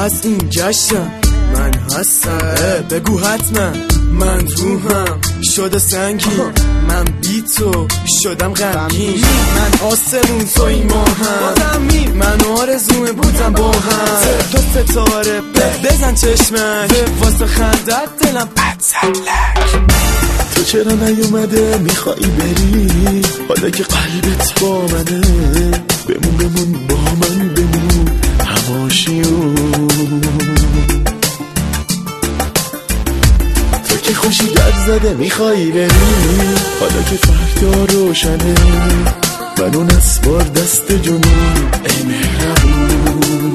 از این جشن من هستم، بگو حتما من روحم شده سنگین، من بی تو شدم غمگین، من آسمون توی ماهم، من آرزوم بودم با هم، تو ستاره بزن چشمک واسه خندت دلم پتلک. تو چرا نیومده میخوایی بری حالا که قلبت با منه، بمون با من بمون هماشیون. تو که خوشی در زده میخوایی بری حالا که فردا روشنه، منو نسوار دست جنون ای مهربون.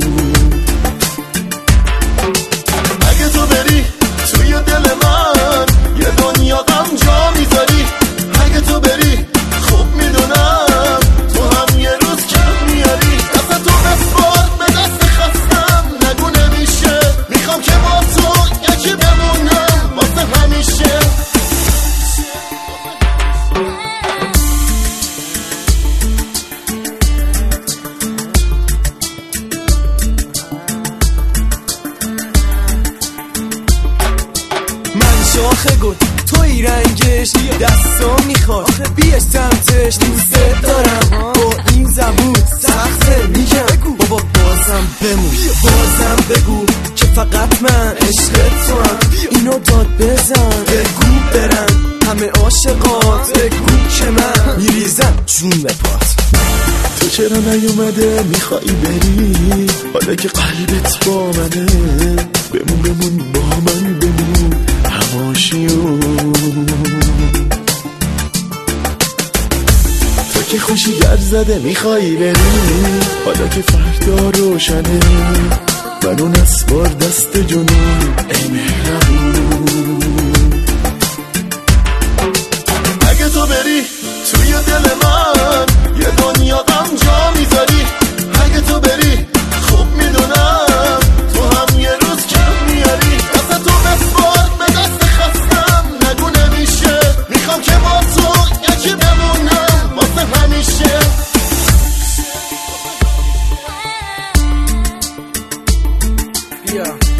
اگه تو بری توی دل من یه دنیا غم جا میذاری، اگه تو بری خوب میدونم تو هم یه روز کم میاری، دست تو بسپار به دست خستم نگو نمیشه، میخوام که با تو یکی بمونم واسه همیشه. من شاخه گل توی رنگش دستا میخواد بیش سمتش، دوست دارم با این زبون سخته میگم بابا بازم بمون، بازم بگو که فقط من عشق تو هم، اینو داد بزن بگو برن همه عاشقات، بگو که من میریزم جون به پات. تو چرا نیومده میخوایی بری حالا که قلبت با منه، بمون با من بمون هماشیون. تو که خوشی گر زده میخوایی بری حالا که فردا روشنه، منو نسوار دست جنون ای مهربون. اگه تو بری توی دل من یه دنیا غم جا میذاری، اگه تو بری خوب میدونم تو هم یه روز کم میاری، دست تو بسپار به دست خستم نگو نمیشه، میخوام که با تو یکی بمونم واسه همیشه. بیا